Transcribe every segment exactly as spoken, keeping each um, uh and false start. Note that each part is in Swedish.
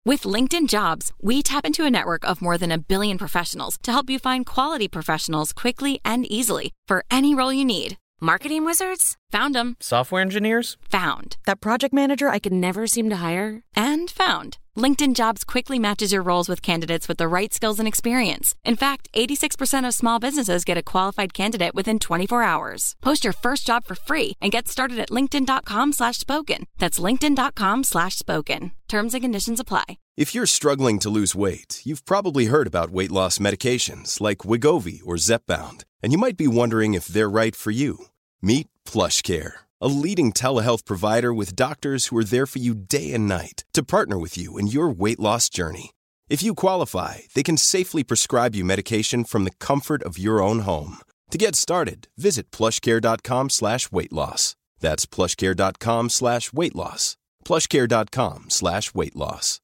With LinkedIn Jobs, we tap into a network of more than a billion professionals to help you find quality professionals quickly and easily for any role you need. Marketing wizards? Found them. Software engineers? Found. That project manager I could never seem to hire? And found. LinkedIn Jobs quickly matches your roles with candidates with the right skills and experience. In fact, eighty-six percent of small businesses get a qualified candidate within twenty-four hours. Post your first job for free and get started at linkedin.com slash spoken. That's linkedin.com slash spoken. Terms and conditions apply. If you're struggling to lose weight, you've probably heard about weight loss medications like Wegovy or Zepbound, and you might be wondering if they're right for you. Meet PlushCare, a leading telehealth provider with doctors who are there for you day and night to partner with you in your weight loss journey. If you qualify, they can safely prescribe you medication from the comfort of your own home. To get started, visit plushcare.com slash weight loss. That's plushcare.com slash weight loss. plushcare.com slash weight loss.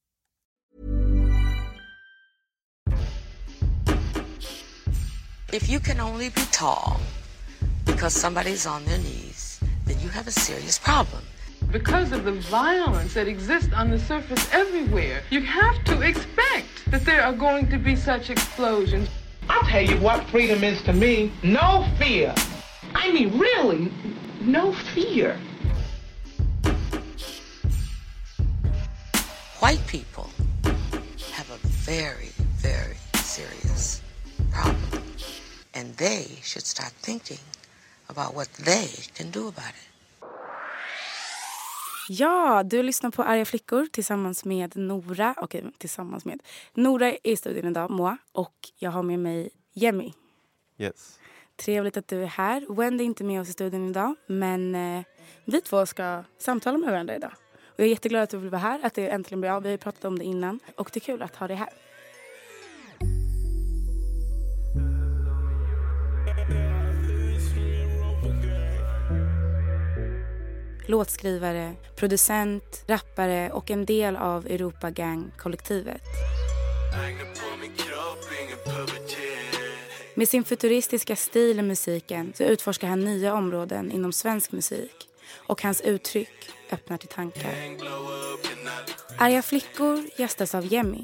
If you can only be tall because somebody's on their knees, then you have a serious problem. Because of the violence that exists on the surface everywhere, you have to expect that there are going to be such explosions. I'll tell you what freedom is to me. No fear. I mean, really, no fear. White people have a very, very serious problem. And they should start thinking about what they can do about it. Ja, du lyssnar på Arga flickor tillsammans med Nora. Okej, tillsammans med. Nora är i studion idag, Moa. Och jag har med mig Jemmy. Yes. Trevligt att du är här. Wendy är inte med oss i studion idag. Men eh, vi två ska samtala med varandra idag. Och jag är jätteglad att du vill vara här. Att det äntligen blir av. Vi har pratat om det innan. Och det är kul att ha dig här. Låtskrivare, producent, rappare och en del av Europa Gang-kollektivet. Med sin futuristiska stil i musiken så utforskar han nya områden inom svensk musik. Och hans uttryck öppnar till tankar. Arga flickor gästas av Jemmy.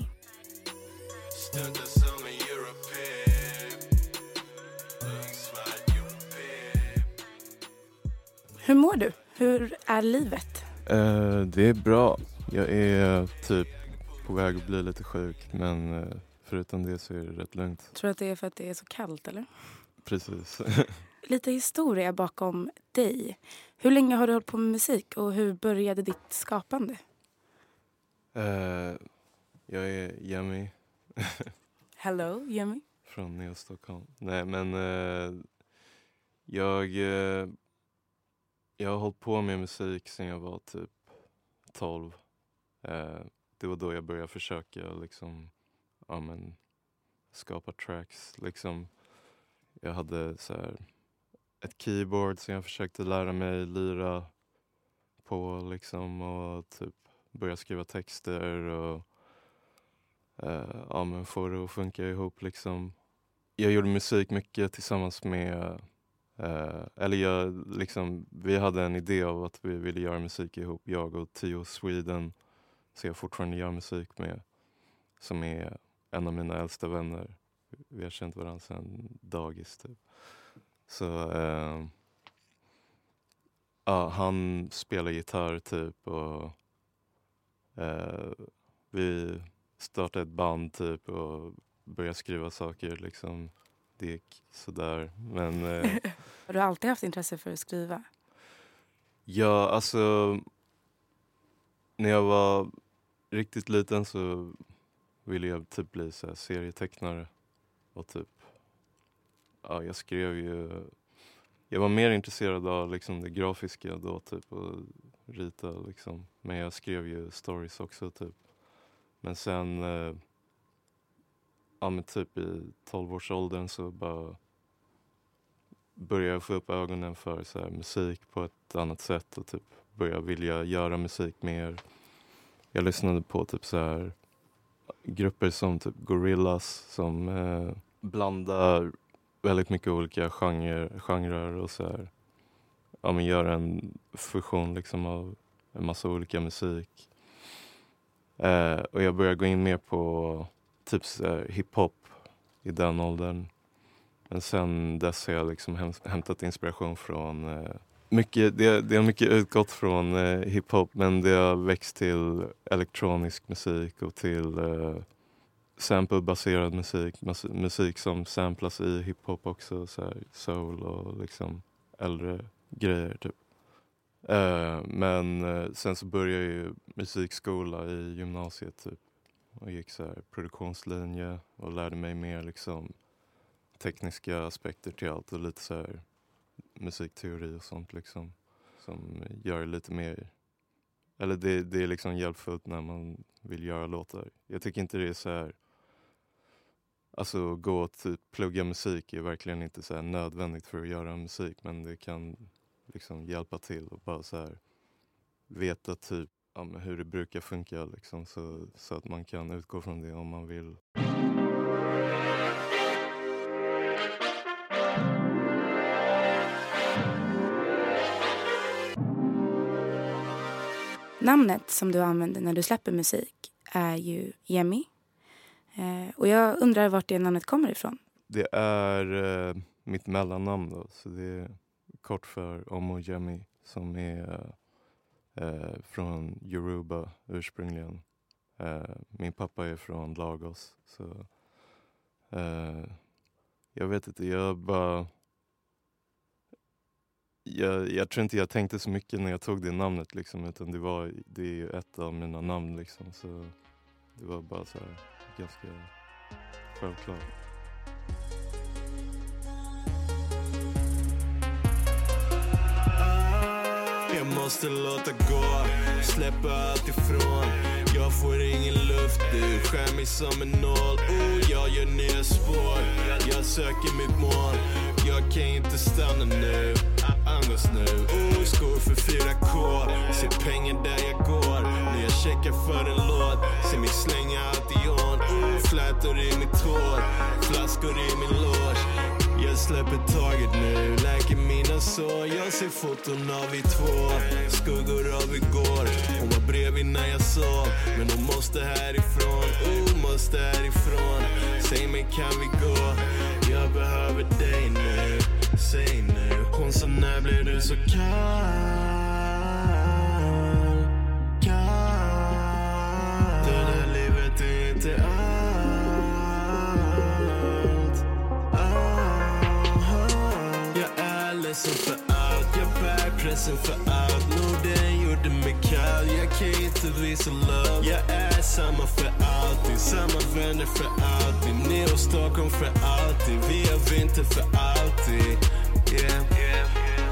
Hur mår du? Hur är livet? Uh, det är bra. Jag är typ på väg att bli lite sjuk. Men uh, förutom det så är det rätt lugnt. Tror du att det är för att det är så kallt, eller? Precis. Lite historia bakom dig. Hur länge har du hållit på med musik och hur började ditt skapande? Uh, jag är Jemmy. Hello, Jemmy. Från Neo Stockholm. Nej, men uh, jag... Uh, Jag har hållit på med musik sedan jag var typ tolv. Eh, det var då jag började försöka liksom, ja, men, skapa tracks. Liksom, jag hade så här, ett keyboard som jag försökte lära mig lira på. Liksom, och typ börja skriva texter och eh, ja, men, få det att funka ihop. Liksom. Jag gjorde musik mycket tillsammans med... Uh, eller jag, liksom, vi hade en idé av att vi ville göra musik ihop, jag och Tio Sweden, så jag fortfarande gör musik med, som är en av mina äldsta vänner. Vi har känt varandra sedan dagis typ. Så uh, uh, han spelar gitarr typ och uh, vi startade ett band typ och började skriva saker liksom. Det gick sådär, men... Eh, har du alltid haft intresse för att skriva? Ja, alltså... När jag var riktigt liten så ville jag typ bli så här serietecknare. Och typ... Ja, jag skrev ju... Jag var mer intresserad av liksom det grafiska då typ och rita liksom. Men jag skrev ju stories också typ. Men sen... Eh, Ja, men typ i tolvårsåldern så bara började jag få upp ögonen för så här musik på ett annat sätt och typ började vilja göra musik mer. Jag lyssnade på typ så här grupper som typ Gorillaz som eh, blandar väldigt mycket olika genre, genrer och så här. Ja, men gör en fusion liksom av en massa olika musik. Uh, och jag började gå in mer på typ uh, hiphop i den åldern. Men sen dess har jag liksom häm- hämtat inspiration från uh, mycket, det, det har mycket utgått från uh, hiphop, men det har växt till elektronisk musik och till uh, sample-baserad musik, mus- musik som samplas i hiphop också, så här, soul och liksom äldre grejer typ. Uh, men uh, sen så började jag ju musikskola i gymnasiet typ och gick så här produktionslinje och lärde mig mer liksom tekniska aspekter till allt och lite så här musikteori och sånt liksom, som gör lite mer, eller det, det är liksom hjälpfullt när man vill göra låtar. Jag tycker inte det är så här, alltså gå och typ plugga musik är verkligen inte så här nödvändigt för att göra musik, men det kan liksom hjälpa till och bara så här veta typ ja, hur det brukar funka liksom, så, så att man kan utgå från det om man vill. Namnet som du använder när du släpper musik är ju Yemi. Eh, och jag undrar vart det namnet kommer ifrån. Det är eh, mitt mellannamn då, så det är kort för Omo Yemi, som är eh, från Yoruba ursprungligen. Eh, min pappa är från Lagos, så eh, jag vet inte, jag bara jag, jag tror inte jag tänkte så mycket när jag tog det namnet liksom, utan det var det är ju ett av mina namn liksom, så det var bara så här ganska självklart. Jag måste låta gå, släppa allt ifrån. Jag får ingen luft, du skär mig som en nål. Oh, jag gör nya spår, jag söker mitt mål. Jag kan inte stanna nu, andas nu. Oh, skor för fyra K, ser pengar där jag går. När jag checkar för en låt, ser mig slänga allt i on. Oh, flätor i mitt hår, flaskor i min loge. Jag släpper taget nu, läker mina sår. Jag ser foton av vi två, skuggor av igår. Hon var bredvid när jag sov, men hon måste härifrån. Oh, måste härifrån. Säg mig, kan vi gå? Jag behöver dig nu, säg nu. Hon sa, när blir du så kall? Kall. Det där livet är inte allt. Jag är ledsen för allt, jag bär pressen för allt. Norden gjorde mig kall, jag kan inte visa love. Jag är samma för alltid, samma vänner för alltid. Ni och Stockholm för alltid, vi har vinter för alltid. Yeah, yeah.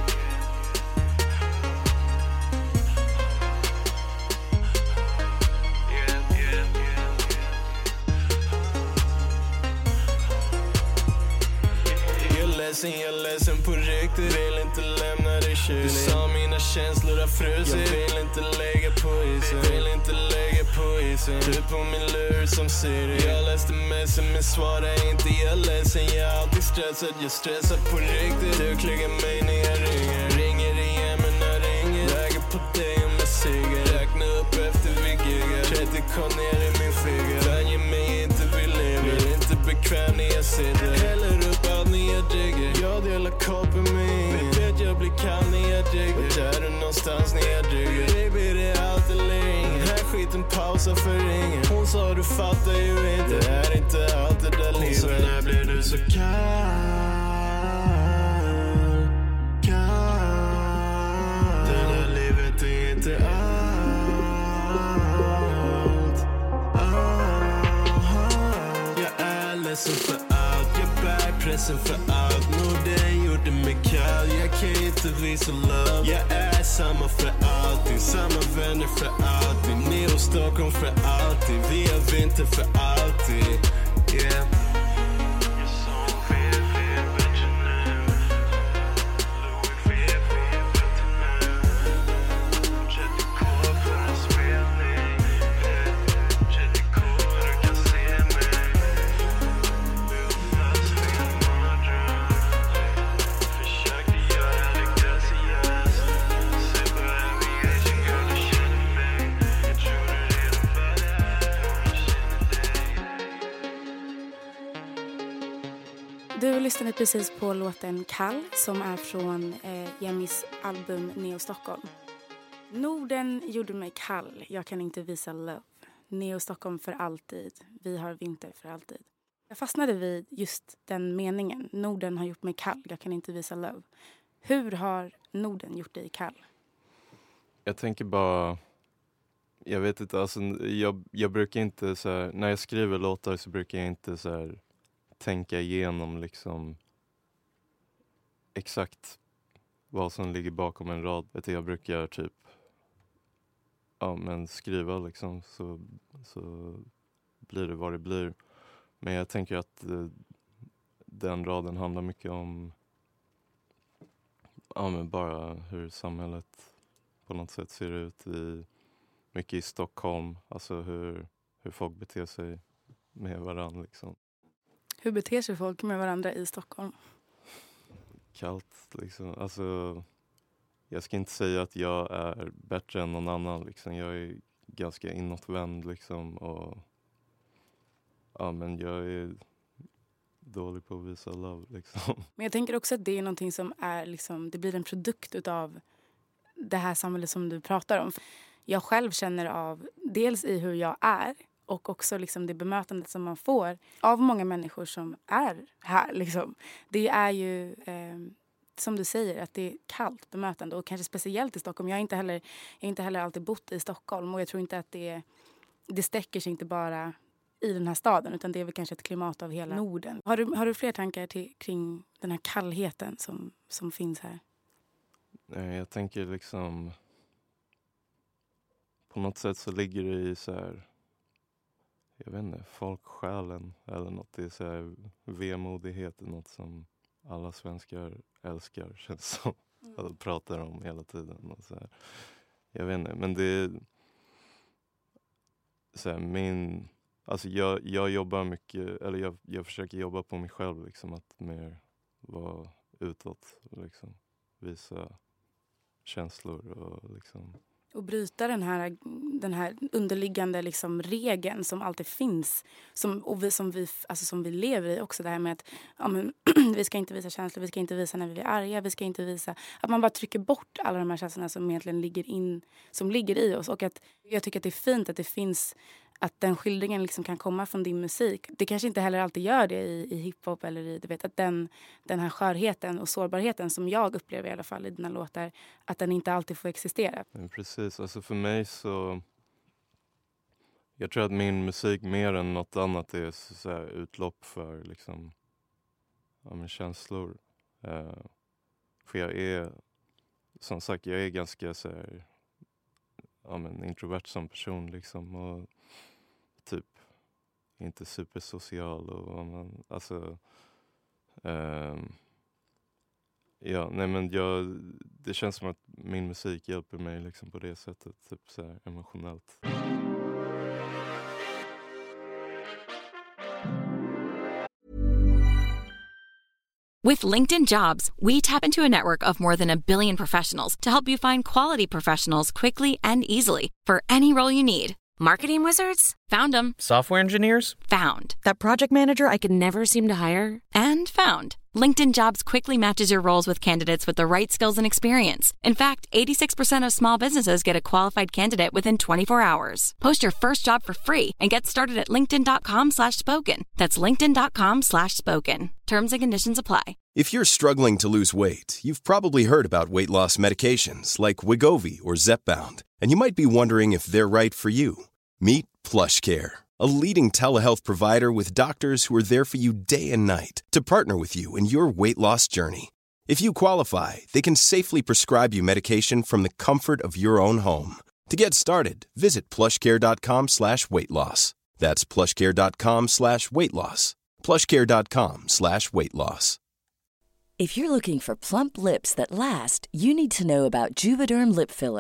Jag är ledsen på riktigt, vill inte lämna dig kylig. Du sa mina känslor har frusit, jag vill inte lägga på isen. Vill inte lägga på isen. Du på min lur som Siri. Jag läste messen men svarar inte, jag är ledsen. Jag är alltid stressad, jag stressar på riktigt. Du klickar mig när jag ringer. Ringer igen men jag ringer. Lägger på dig om jag siger. Räkna upp efter vi giggar. trettio kon ner i min figur. Vänjer mig inte vid livet. Blir inte bekväm när jag sitter. Häller upp allt när jag digger. Jag delar koppen med ingen. Vet jag blir kall när jag digger. Vart är du någonstans när jag digger? Baby, det är allt eller inget. Här skiten pausar för ingen. Hon sa du fattar ju inte. Det är inte allt det där livet. Så när blir du så kall? Kall. Det där livet är inte allt. Allt. Jag är ledsen för allt, jag bär pressen för allt. Norden gjorde mig kall, jag kan inte visa love. Jag är samma för alltid, samma vänner för alltid. Ni och Stockholm för alltid, vi har vinter för alltid. Yeah. Du lyssnade precis på låten Kall som är från eh, Jemmys album Neo Stockholm. Norden gjorde mig kall, jag kan inte visa love. Neo Stockholm för alltid, vi har vinter för alltid. Jag fastnade vid just den meningen. Norden har gjort mig kall, jag kan inte visa love. Hur har Norden gjort dig kall? Jag tänker bara... Jag vet inte, alltså jag, jag brukar inte så här, när jag skriver låtar så brukar jag inte så här tänka igenom liksom exakt vad som ligger bakom en rad. Jag brukar typ ja, men skriva liksom så, så blir det vad det blir. Men jag tänker att eh, den raden handlar mycket om ja, men bara hur samhället på något sätt ser ut i mycket i Stockholm, alltså hur, hur folk beter sig med varandra liksom. Hur beter sig folk med varandra i Stockholm? Kallt liksom, alltså jag ska inte säga att jag är bättre än någon annan liksom. Jag är ganska inåtvänd liksom och ja, men jag är dålig på att visa love liksom. Men jag tänker också att det är någonting som är liksom, det blir en produkt utav det här samhället som du pratar om. Jag själv känner av dels i hur jag är och också liksom det bemötandet som man får av många människor som är här. Liksom. Det är ju, eh, som du säger, att det är kallt bemötande och kanske speciellt i Stockholm. Jag har inte heller, jag har inte heller alltid bott i Stockholm och jag tror inte att det, det sträcker sig inte bara i den här staden utan det är väl kanske ett klimat av hela Norden. Har du, har du fler tankar till, kring den här kallheten som, som finns här? Nej, jag tänker liksom... På något sätt så ligger det i så här, jag vet inte, folksjälen eller något. Det är så här vemodighet, något som alla svenskar älskar, känns som. Mm. Att pratar om hela tiden. Och så här. Jag vet inte, men det är så här, min, alltså jag, jag jobbar mycket, eller jag, jag försöker jobba på mig själv liksom, att mer vara utåt, liksom, visa känslor och liksom. Och bryta den här, den här underliggande liksom regeln som alltid finns. Som, och vi, som, vi, alltså som vi lever i också. Det här med att ja, men, vi ska inte visa känslor. Vi ska inte visa när vi är arga. Vi ska inte visa... Att man bara trycker bort alla de här känslorna som egentligen ligger, in, som ligger i oss. Och att jag tycker att det är fint att det finns... Att den skildringen liksom kan komma från din musik. Det kanske inte heller alltid gör det i, i hiphop eller i, du vet, att den, den här skörheten och sårbarheten som jag upplever i alla fall i dina låtar, att den inte alltid får existera. Ja, precis, alltså för mig så... Jag tror att min musik mer än något annat är så här utlopp för liksom, ja, men känslor. Uh, för jag är, som sagt, jag är ganska så här, ja, men introvert som person liksom och typ inte supersocial och man, alltså um, ja, nej men jag, det känns som att min musik hjälper mig liksom på det sättet, typ så här emotionellt. With LinkedIn Jobs, we tap into a network of more than a billion professionals to help you find quality professionals quickly and easily for any role you need. Marketing wizards? Found them. Software engineers? Found. That project manager I could never seem to hire? And found. LinkedIn Jobs quickly matches your roles with candidates with the right skills and experience. In fact, eighty-six percent of small businesses get a qualified candidate within twenty-four hours. Post your first job for free and get started at linkedin.com slash spoken. That's linkedin.com slash spoken. Terms and conditions apply. If you're struggling to lose weight, you've probably heard about weight loss medications like Wegovy or Zepbound, and you might be wondering if they're right for you. Meet PlushCare, a leading telehealth provider with doctors who are there for you day and night to partner with you in your weight loss journey. If you qualify, they can safely prescribe you medication from the comfort of your own home. To get started, visit plushcare.com slash weight loss. That's plushcare.com slash weight loss. plushcare.com slash weight loss. If you're looking for plump lips that last, you need to know about Juvederm lip fillers.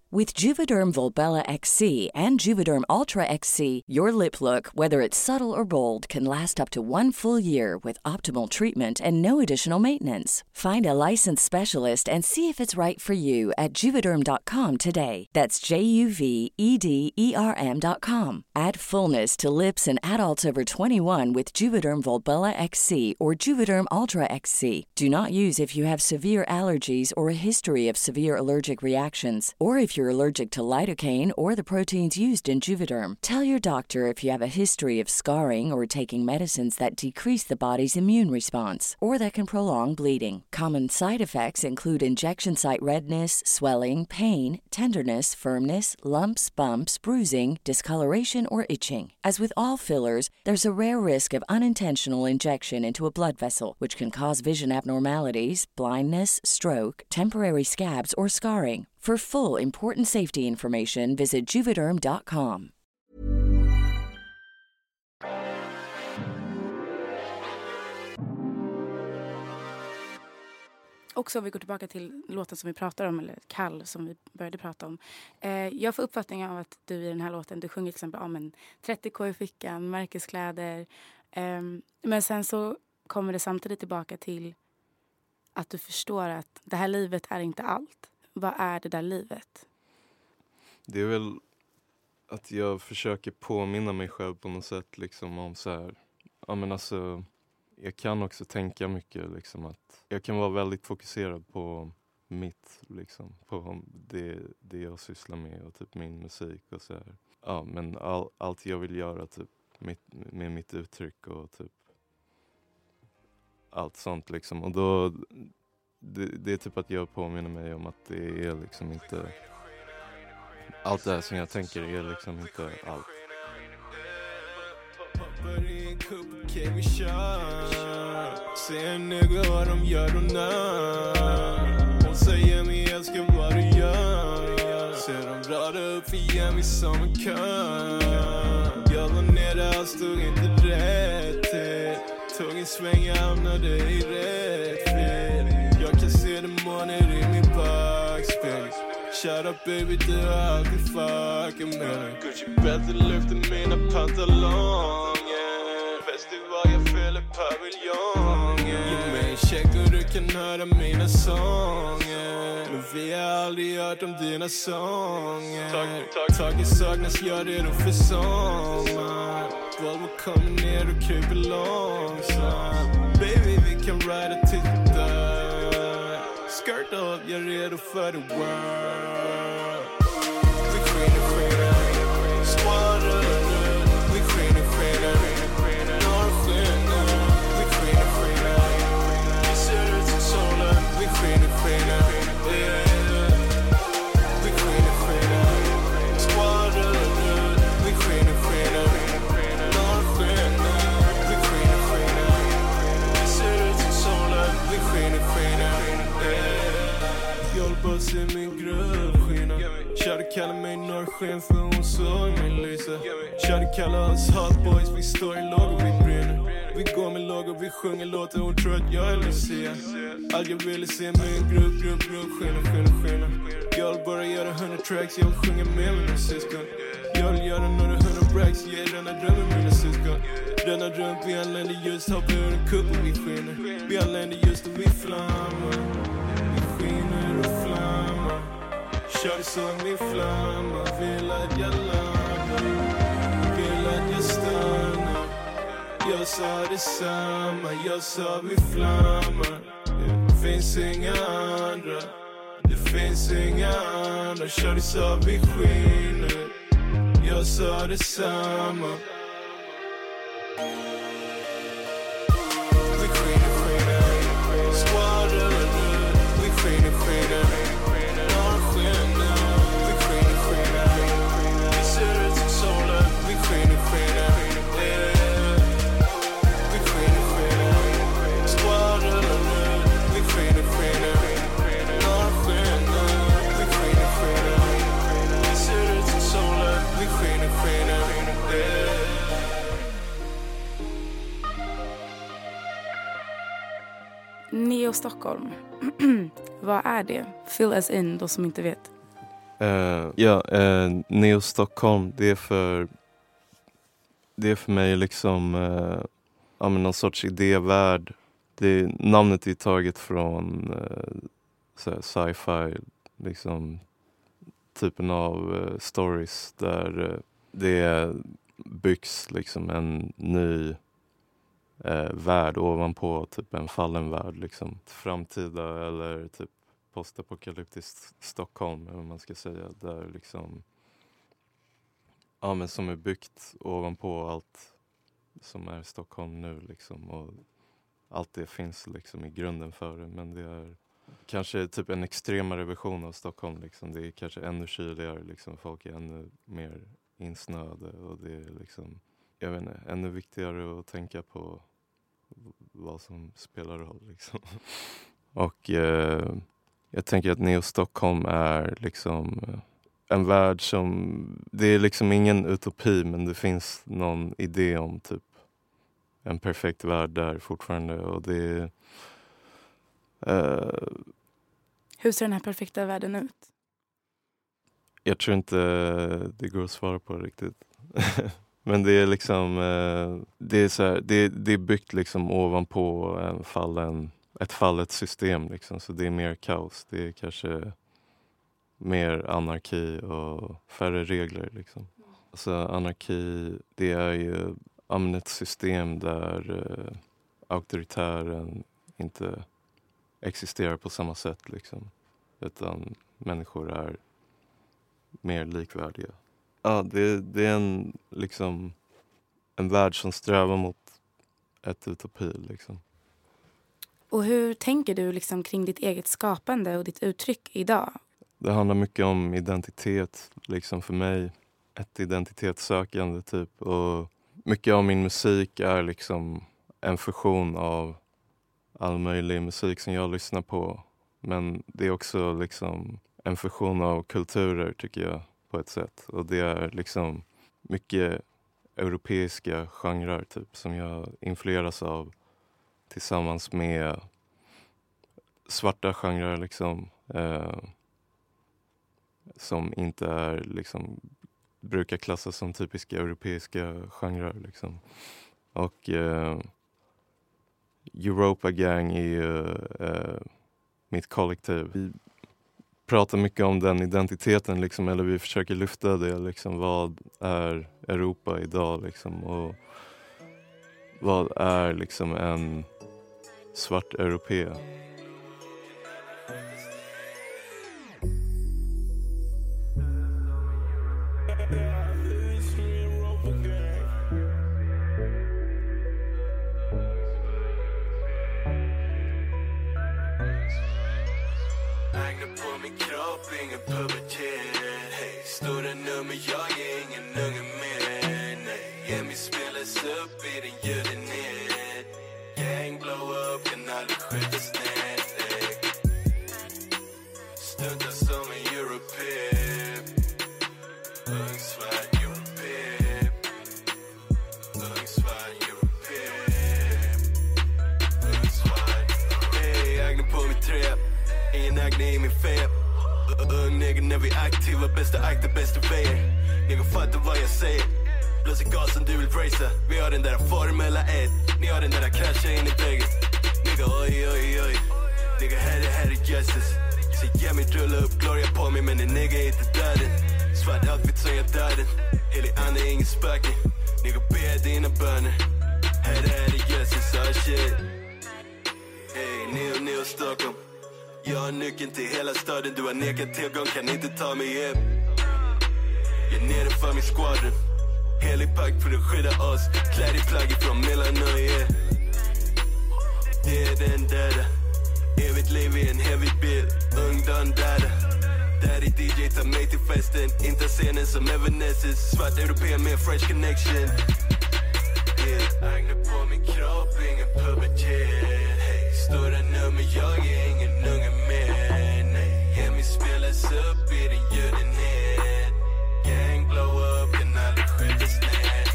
With Juvederm Volbella X C and Juvederm Ultra X C, your lip look, whether it's subtle or bold, can last up to one full year with optimal treatment and no additional maintenance. Find a licensed specialist and see if it's right for you at juvederm dot com today. That's J U V E D E R M dot com. Add fullness to lips in adults over twenty-one with Juvederm Volbella X C or Juvederm Ultra X C. Do not use if you have severe allergies or a history of severe allergic reactions, or if you're allergic to lidocaine or the proteins used in Juvederm. Tell your doctor if you have a history of scarring or taking medicines that decrease the body's immune response or that can prolong bleeding. Common side effects include injection site redness, swelling, pain, tenderness, firmness, lumps, bumps, bruising, discoloration, or itching. As with all fillers, there's a rare risk of unintentional injection into a blood vessel, which can cause vision abnormalities, blindness, stroke, temporary scabs, or scarring. For full important safety information, visit juvederm dot com. Också om vi går tillbaka till låten som vi pratar om, eller Kall som vi började prata om. Eh, jag får uppfattningen av att du i den här låten, du sjunger till exempel om en trettio k i fickan, märkeskläder. Eh, men sen så kommer det samtidigt tillbaka till att du förstår att det här livet är inte allt. Vad är det där livet? Det är väl att jag försöker påminna mig själv på något sätt liksom om så här, ja men alltså jag kan också tänka mycket liksom att jag kan vara väldigt fokuserad på mitt liksom, på det, det jag sysslar med och typ min musik och så här. Ja men all, allt jag vill göra typ mitt, med mitt uttryck och typ allt sånt liksom, och då det, det är typ att jag påminner mig om att det är liksom inte allt det här som jag tänker är liksom inte allt. Se en nigga vad de gör och när hon säger mig älskar vad du gör. Se de drar upp igen mig som en kör. Jag var nere, allt stod inte rätt till. Tog en sväng, jag hamnade i rätt fel. Jag kan se demoner i min backspegel. Shut up baby, du har alltid fucking med mig. Gucci bälte lyfter mina pantalonger. Festival, jag fyller paviljongen. Ge mig en check och du kan höra mina sånger. Men vi har aldrig hört om dina sånger. Taget saknas, jag redo för sommar. Volvo kommer ner och kryper långsamt. Baby, vi kan rida till det där. Skirt up, jag är redo för the world. Vi skiner, skiner, skvarar. Vi skiner, skiner, norrskener. Vi skiner, skiner, vi ser ut som solen. Vi skiner, skiner, vi skiner, skiner, skvarar. Vi skiner, skiner, norrskener. Vi skiner, skiner, vi ser ut som solen. Vi skiner, skiner. Jag håller på att se min grupp skina. Kärde kallar mig norrsken för hon såg mig lysa. Kärde kallar oss hot boys, vi står i låg och vi brinner. Vi går med låg och vi sjunger låtar, hon tror att jag är Lucia. Allt jag ville se min grupp, grupp, grupp, skina, skina, skina. Jag vill bara göra hundra tracks, jag vill sjunga med mina syskon. Jag vill göra några hundra bracks, ge denna drömmen mina syskon. Denna dröm, vi anländer just, hoppar ur en kupp och vi skiner. Vi anländer just och vi flammar. Kör som min flamma, vill att jag landar, vill att jag stannar. Jag sa detsamma, jag sa vi flammar. Det finns inga andra, det finns inga andra. Kör så vi skiner, jag sa detsamma. Vi skiner, skiner, skvarar. Vi skiner, skiner. Neo Stockholm. Vad är det? Fill us in, då som inte vet. Uh, ja, uh, Neo Stockholm, det är för det är för mig liksom uh, ja, men någon sorts idévärld. Det, namnet är taget från uh, så här, sci-fi liksom typen av uh, stories där uh, det byggs liksom en ny uh, värld ovanpå typ en fallen värld liksom. Framtida eller typ postapokalyptiskt Stockholm, eller vad man ska säga, där liksom ja, men som är byggt ovanpå allt som är Stockholm nu liksom, och allt det finns liksom i grunden för det, men det är kanske typ en extremare version av Stockholm liksom. Det är kanske ännu kyligare liksom, folk är ännu mer insnöade och det är liksom, jag vet inte, ännu viktigare att tänka på vad som spelar roll liksom. Och eh, jag tänker att Neo Stockholm är liksom en värld som, det är liksom ingen utopi, men det finns någon idé om typ en perfekt värld där fortfarande, och det är uh, hur ser den här perfekta världen ut? Jag tror inte det går att svara på riktigt. Men det är liksom uh, det är så här, det, det är byggt liksom ovanpå en fallen ett fallet system liksom, så det är mer kaos. Det är kanske mer anarki och färre regler liksom. Alltså anarki, det är ju ett system där uh, auktoritären inte existerar på samma sätt liksom, utan människor är mer likvärdiga. Ja, det, det är en liksom en värld som strävar mot ett utopi liksom. Och hur tänker du liksom kring ditt eget skapande och ditt uttryck idag? Det handlar mycket om identitet liksom för mig. Ett identitetssökande typ. Och mycket av min musik är liksom en fusion av all möjlig musik som jag lyssnar på. Men det är också liksom en fusion av kulturer tycker jag på ett sätt. Och det är liksom mycket europeiska genrer typ som jag influeras av. Tillsammans med svarta genrer liksom, eh, som inte är liksom, brukar klassas som typiska europeiska genrer liksom. Och eh, Europa Gang är ju eh, mitt kollektiv. Vi pratar mycket om den identiteten liksom, eller vi försöker lyfta det liksom, vad är Europa idag liksom, och vad är liksom en svart europé. Ägna på min kropp, ingen pubertet. Hey, stora nummer, jag är ingen unge mer. Nej, ge mig spelas upp i den ljudenhet. Gang blow up, kan aldrig skjuta snett. Hey. Stuntar som en europé. Ung svart europé. Ung svart europé. Ung svart. Hey, ägna på min trap. Ingen ägna i min feb. Ung nigga när vi aktiva, bästa akta, bästa vägen. Nigga fattar vad jag säger. Blåser gasen, du vill racea. Vi har den där formella ett. Ni har den där krascha in i väggen. Nigga oj oj oj. Nigga här är här är justice. Så ge mig rulla upp gloria på mig, men en nigga är inte döden. Svart outfit som jag döden. Helig ande är ingen spöken. Nigga be dina böner. Här är här är justice, oh shit. Hey, Neo Neo Stockholm. Jag har nyckeln till hela staden. Du har nekat tillgång, kan inte ta mig hem. Jag är nere för min squadron. Helig pakt för att skydda oss. Klädd i plagg från Melanoia. Det är den där. Evigt liv i en heavy bil. Ungdom där. Där är D J, tar mig till festen. Inte scenen som Evanescence. Svart europé med fresh connection. Yeah. Ägna på min kropp, ingen pubertet. Hey, stora nummer, jag är ingen unge mer. Nej, ge mig spelas upp i den ljudenhet. Gang blow up, kan aldrig skjuta snett.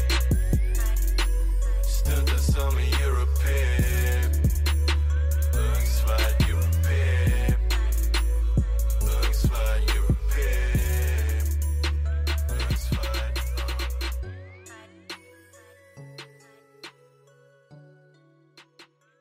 Stuntar som en europé. Ung svart europé. Ung svart europé.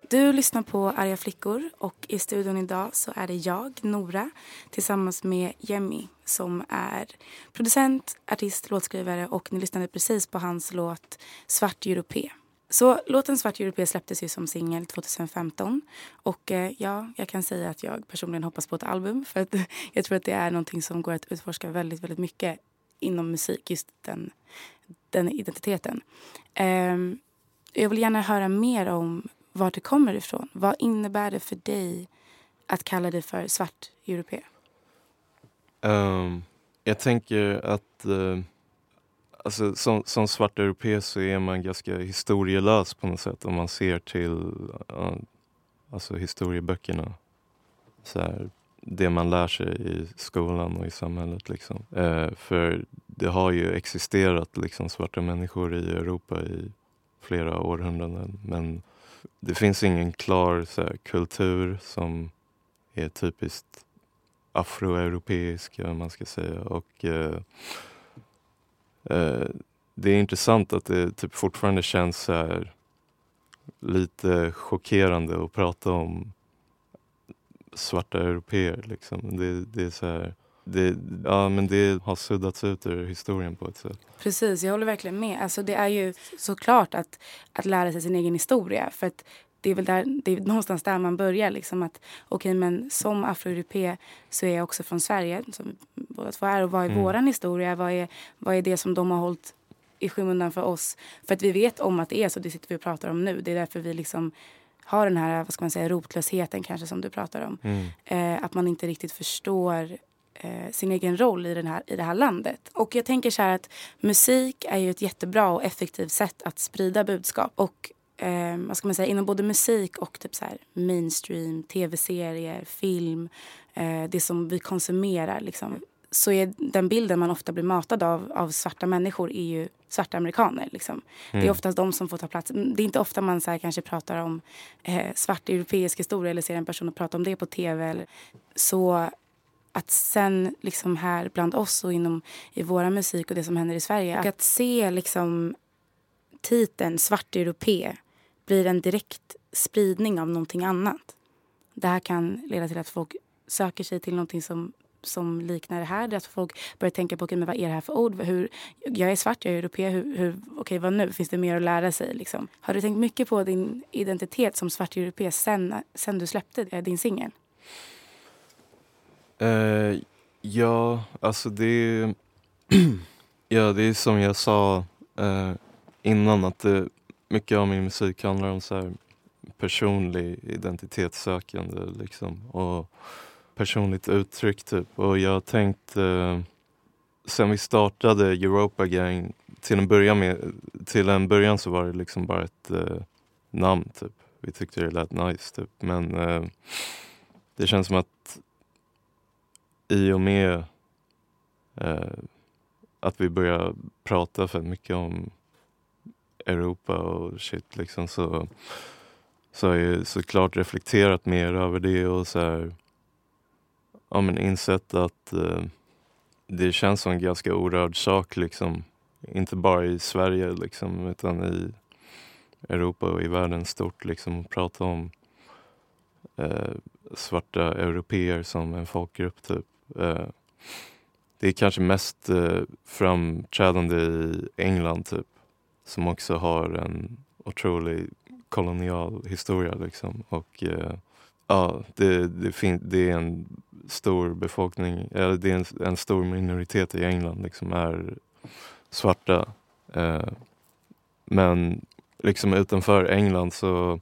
Du lyssnar på Arga flickor och i studion idag så är det jag, Nora, tillsammans med Jemmy som är producent, artist, låtskrivare och ni lyssnade precis på hans låt Svart Europé. Så låten Svart Europé släpptes ju som singel tjugohundrafemton och eh, ja, jag kan säga att jag personligen hoppas på ett album för att jag tror att det är någonting som går att utforska väldigt, väldigt mycket inom musik, just den, den identiteten. Eh, jag vill gärna höra mer om var det kommer ifrån. Vad innebär det för dig att kalla dig för svart europé? Um, jag tänker att uh, alltså, som, som svart europé så är man ganska historielös på något sätt om man ser till uh, alltså historieböckerna. Så här, det man lär sig i skolan och i samhället. Liksom. Uh, för det har ju existerat liksom, svarta människor i Europa i flera århundraden. Men det finns ingen klar så här, kultur som är typiskt afroeuropeisk, man ska säga. Och eh, eh, det är intressant att det typ fortfarande känns så här, lite chockerande att prata om svarta europeer. Liksom. Det, det är så här, det, ja, men det har suddats ut ur historien på ett sätt. Precis, jag håller verkligen med. Alltså, det är ju såklart att, att lära sig sin egen historia. För att det är väl där, det är någonstans där man börjar. Liksom att, okej, men som afroeuropé så är jag också från Sverige. Som båda två är. Och vad är mm. våran historia? Vad är, vad är det som de har hållit i skymundan för oss? För att vi vet om att det är så. Det sitter vi och pratar om nu. Det är därför vi liksom har den här, vad ska man säga, rotlösheten kanske som du pratar om. Mm. Eh, att man inte riktigt förstår eh, sin egen roll i, den här, i det här landet. Och jag tänker så här att musik är ju ett jättebra och effektivt sätt att sprida budskap. Och eh, vad ska man säga, inom både musik och typ så här mainstream, tv-serier, film, eh, det som vi konsumerar liksom. Så är den bilden man ofta blir matad av, av svarta människor är ju svarta amerikaner. Liksom. Mm. Det är oftast de som får ta plats. Det är inte ofta man så här kanske pratar om eh, svart europeisk historia eller ser en person och prata om det på tv. Eller. Så att sen liksom här bland oss och inom i våra musik och det som händer i Sverige. Att se liksom titeln svart europé blir en direkt spridning av någonting annat. Det här kan leda till att folk söker sig till någonting som som liknar det här. Det att folk börjar tänka på, okay, men vad är det här för ord? Hur, jag är svart, jag är europé. Hur, hur, okej, okay, vad nu? Finns det mer att lära sig? Liksom? Har du tänkt mycket på din identitet som svart europé sen, sen du släppte din singel? Uh, ja, alltså det är ja, det är som jag sa uh, innan att det, mycket av min musik handlar om så här personlig identitetssökande liksom, och personligt uttryck typ. Och jag tänkte eh, sen vi startade Europa Gang till en början med till en början så var det liksom bara ett eh, namn typ. Vi tyckte det lät nice typ, men eh, det känns som att i och med eh, att vi börjar prata för mycket om Europa och shit liksom, så så har jag såklart reflekterat mer över det och så här, ja, men insett att eh, det känns som en ganska orörd sak liksom, inte bara i Sverige liksom, utan i Europa och i världen stort liksom, att prata om eh, svarta europeer som en folkgrupp typ. Eh, det är kanske mest eh, framträdande i England typ, som också har en otrolig kolonial historia liksom, och eh, ja, det, det, fin- det är en stor befolkning, eller det är en, en stor minoritet i England liksom är svarta. Eh, men liksom utanför England så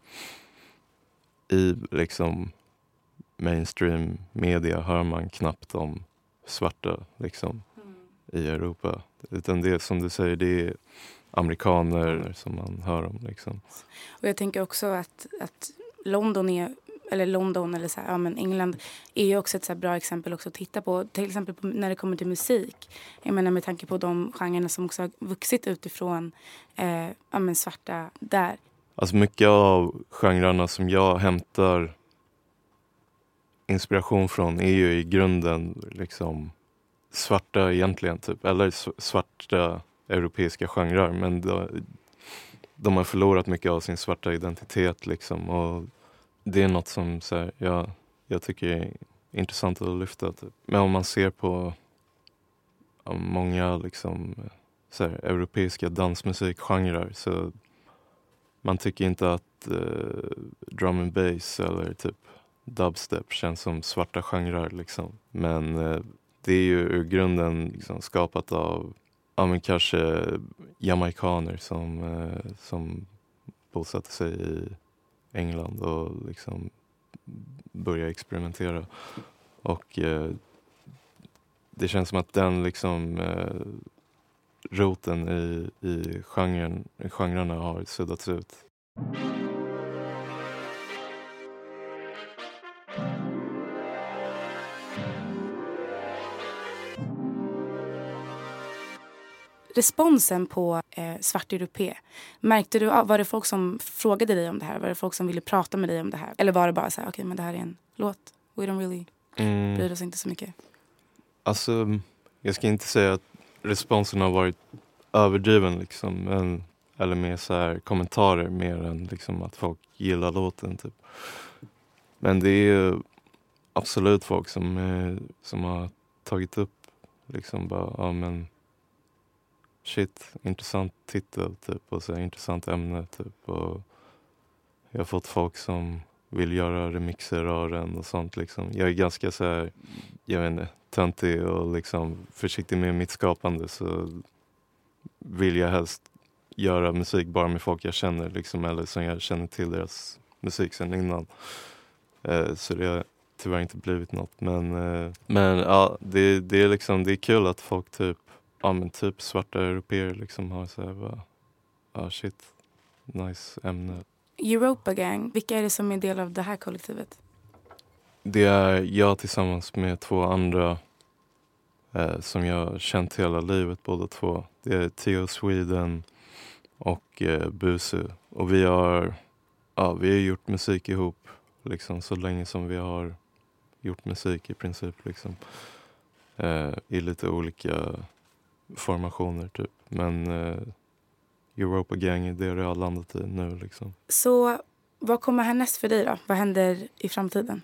i liksom mainstream media hör man knappt om svarta liksom mm. i Europa. Utan det som du säger, det är amerikaner som man hör om liksom. Och jag tänker också att, att London är eller London eller så här, ja, men England är ju också ett så här bra exempel också att titta på. Till exempel på, när det kommer till musik. Jag menar med tanke på de genrerna som också har vuxit utifrån eh, ja, men svarta där. Alltså mycket av genrerna som jag hämtar inspiration från är ju i grunden liksom svarta egentligen typ. Eller svarta europeiska genrer. Men de, de har förlorat mycket av sin svarta identitet liksom, och det är något som så här, jag, jag tycker är intressant att lyfta. Typ. Men om man ser på ja, många liksom, så här, europeiska dansmusikgenrer så man tycker inte att eh, drum and bass eller typ dubstep känns som svarta genrer. Liksom. Men eh, det är ju ur grunden liksom, skapat av ja, men kanske jamaikaner som, eh, som bosatte sig i England och liksom började experimentera. Och eh, det känns som att den liksom eh, roten i, i genren, genrerna har suddats ut. Responsen på eh, Svart Europé, märkte du, var det folk som frågade dig om det här? Var det folk som ville prata med dig om det här? Eller var det bara så här, okej, okay, men det här är en låt. We don't really mm. bryr oss inte så mycket. Alltså, jag ska inte säga att responsen har varit överdriven liksom, men, eller mer så här kommentarer mer än liksom att folk gillar låten typ. Men det är ju absolut folk som, är, som har tagit upp liksom bara, ja men shit, intressant titel typ och så intressant ämne typ och jag har fått folk som vill göra remixer av den och sånt liksom. Jag är ganska så här, jag vet inte, töntig och liksom försiktig med mitt skapande så vill jag helst göra musik bara med folk jag känner liksom, eller som jag känner till deras musik sedan innan. Eh, så det har tyvärr inte blivit något men, eh, men ja, det, det är liksom, det är kul att folk typ ja men typ svarta europeer liksom har så här bara, ah shit, nice ämne. Europa Gang, vilka är det som är del av det här kollektivet? Det är jag tillsammans med två andra eh, som jag har känt hela livet, båda två. Det är Theo Sweden och eh, Busu. Och vi har, ja, vi har gjort musik ihop liksom, så länge som vi har gjort musik i princip. Liksom. Eh, I lite olika formationer typ. Men eh, Europa Gang är det det har landat i nu. Liksom. Så vad kommer härnäst för dig då? Vad händer i framtiden?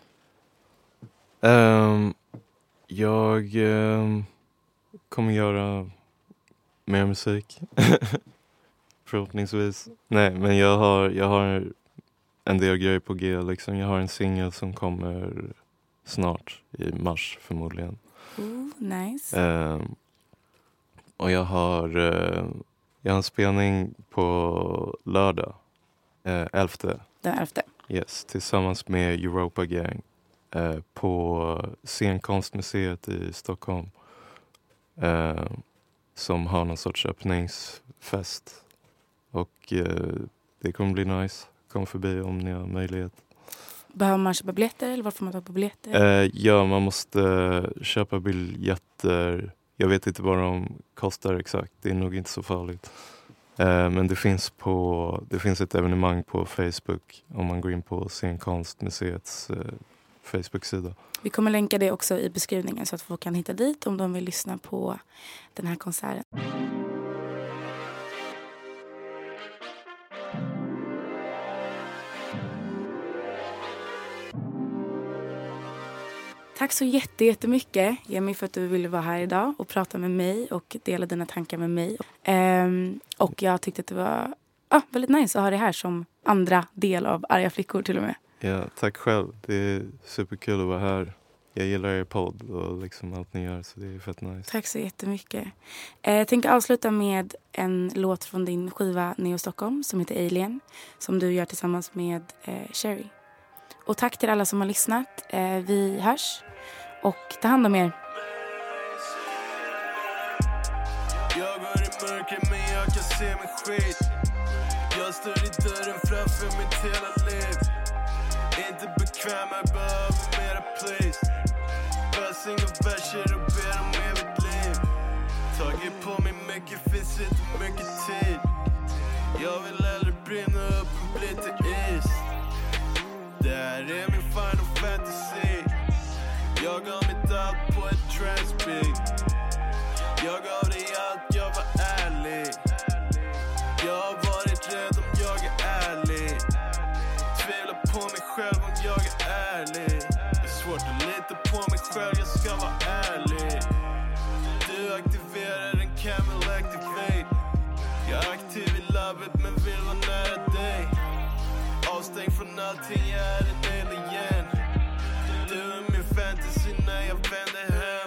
Um, jag um, kommer göra mer musik. Förhoppningsvis. Nej, men jag har, jag har en del grejer på G. Liksom. Jag har en singel som kommer snart i mars förmodligen. Ooh, nice. Um, och jag har, uh, jag har en spelning på lördag. Uh, elfte. Den elfte? Yes, tillsammans med Europa Gang. Eh, på Scenkonstmuseet i Stockholm. Eh, som har någon sorts öppningsfest. Och eh, det kommer bli nice. Kom förbi om ni har möjlighet. Behöver man köpa biljetter eller vad får man ta på biljetter? Eh, ja, man måste eh, köpa biljetter. Jag vet inte vad de kostar exakt. Det är nog inte så farligt. Eh, men det finns, på, det finns ett evenemang på Facebook. Om man går in på Scenkonstmuseets eh, Facebook-sida. Vi kommer länka det också i beskrivningen så att folk kan hitta dit om de vill lyssna på den här konserten. Tack så jätte, jättemycket, Jemmy, för att du ville vara här idag och prata med mig och dela dina tankar med mig. Um, och jag tyckte att det var ah, väldigt nice att ha det här som andra del av Arga flickor till och med. Ja, tack själv. Det är superkul att vara här. Jag gillar er podd och liksom allt ni gör, så det är fett nice. Tack så jättemycket. Eh, jag tänkte avsluta med en låt från din skiva Neo Stockholm som heter Alien, som du gör tillsammans med eh, Cherry. Och tack till alla som har lyssnat. Eh, vi hörs och ta hand om er. Jag går i mörker men jag kan se mig skit. Jag står i dörren framför mitt hela liv. Inte bekväm, jag behöver mera please. Bara singa verser och ber om evigt liv. Tagit på mig mycket, finns inte mycket tid. Jag vill hellre brinna upp och bli till is. Det här är min final fantasy. Jag gav mitt allt på ett transbeat. Jag gav dig allt, jag var ärlig. Jag har varit rädd om jag är ärlig. Tvivlar på mig själv om från allting, jag är en alien. Du är min fantasy när jag vänder hem.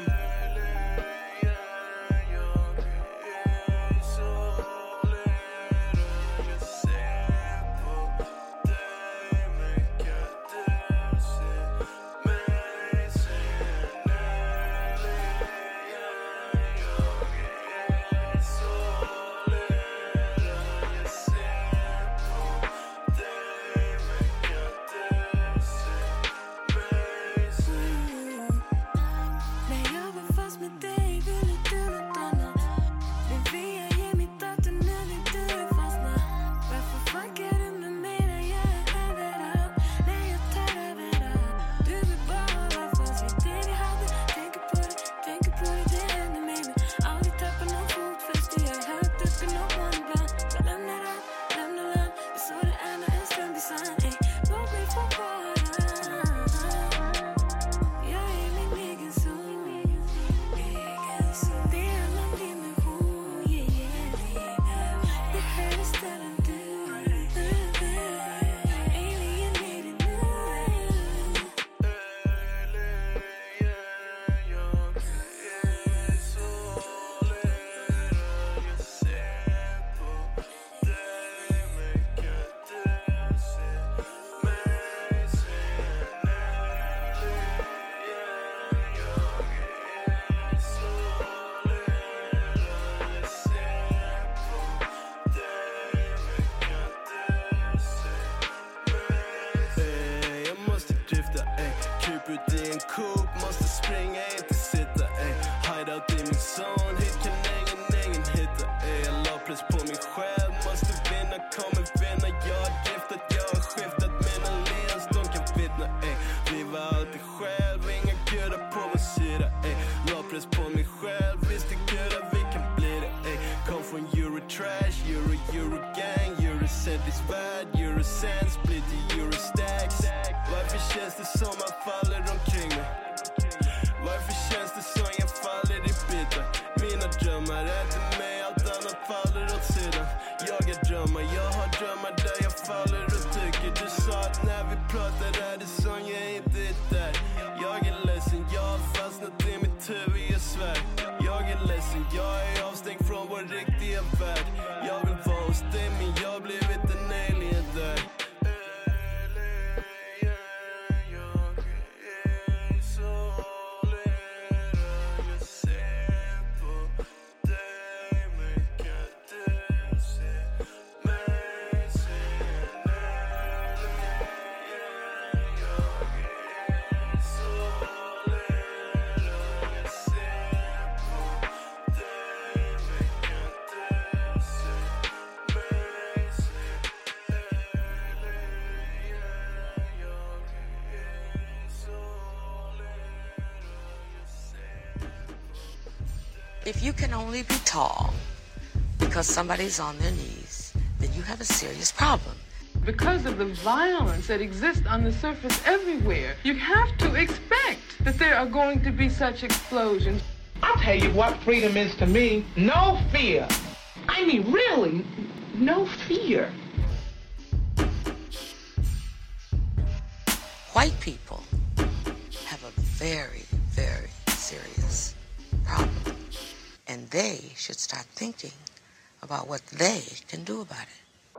If you can only be tall because somebody's on their knees, then you have a serious problem. Because of the violence that exists on the surface everywhere, you have to expect that there are going to be such explosions. I'll tell you what freedom is to me. No fear. I mean, really, no fear. White people have a very, very serious problem. And they should start thinking about what they can do about it.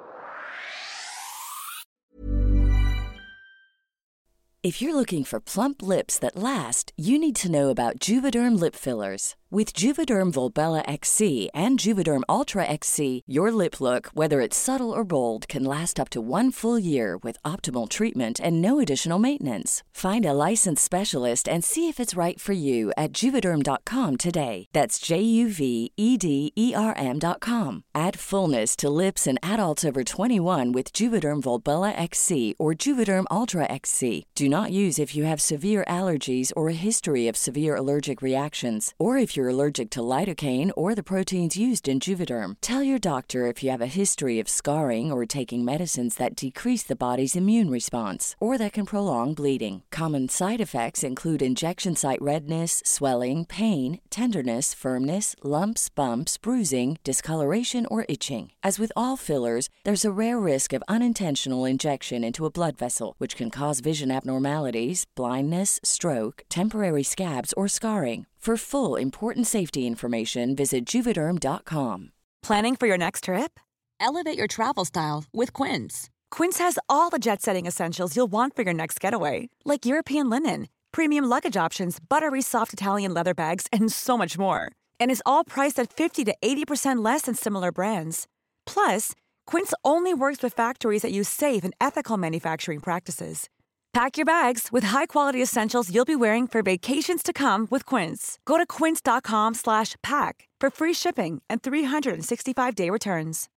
If you're looking for plump lips that last, you need to know about Juvederm lip fillers. With Juvederm Volbella X C and Juvederm Ultra X C, your lip look, whether it's subtle or bold, can last up to one full year with optimal treatment and no additional maintenance. Find a licensed specialist and see if it's right for you at juvederm dot com today. That's J U V E D E R M dot com. Add fullness to lips in adults over twenty-one with Juvederm Volbella X C or Juvederm Ultra X C. Do not not use if you have severe allergies or a history of severe allergic reactions, or if you're allergic to lidocaine or the proteins used in Juvederm. Tell your doctor if you have a history of scarring or taking medicines that decrease the body's immune response or that can prolong bleeding. Common side effects include injection site redness, swelling, pain, tenderness, firmness, lumps, bumps, bruising, discoloration, or itching. As with all fillers, there's a rare risk of unintentional injection into a blood vessel, which can cause vision abnormalities, blindness, stroke, temporary scabs, or scarring. For full, important safety information, visit Juvederm dot com. Planning for your next trip? Elevate your travel style with Quince. Quince has all the jet-setting essentials you'll want for your next getaway, like European linen, premium luggage options, buttery soft Italian leather bags, and so much more. And is all priced at fifty to eighty percent less than similar brands. Plus, Quince only works with factories that use safe and ethical manufacturing practices. Pack your bags with high-quality essentials you'll be wearing for vacations to come with Quince. Go to quince dot com slash pack for free shipping and three sixty-five day returns.